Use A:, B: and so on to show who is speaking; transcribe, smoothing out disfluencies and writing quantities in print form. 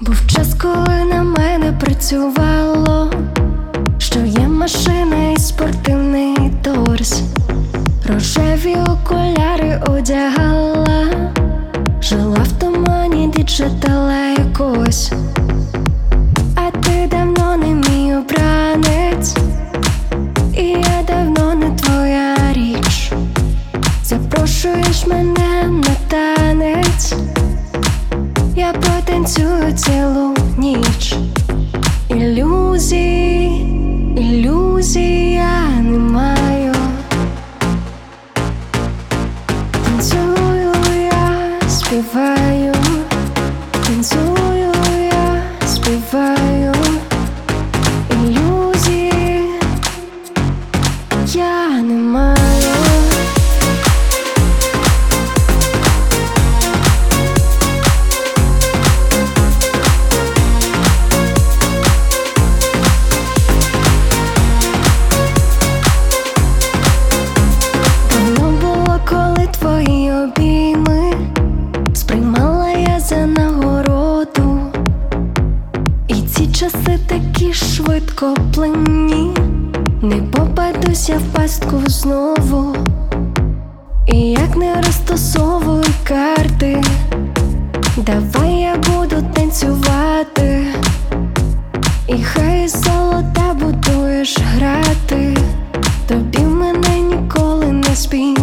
A: Був час, коли на мене працювало, що є машина і спортивний торс. Рожеві окуляри одягала, жила в тумані діджитала якось. А ти давно не мій обранець, і я давно не твоя річ. Запрошуєш мене на танець, я потанцюю цілу ніч. Ілюзій я не маю. Танцюю я, співаю, танцюю я, співаю. Ілюзій я не маю. Твої обійми сприймала я за нагороду, і ці часи такі швидкоплинні, не попадуся в пастку знову. І як не розтасовую карти, давай я буду танцювати, і хай золота будуєш грати, тобі мене ніколи не спій.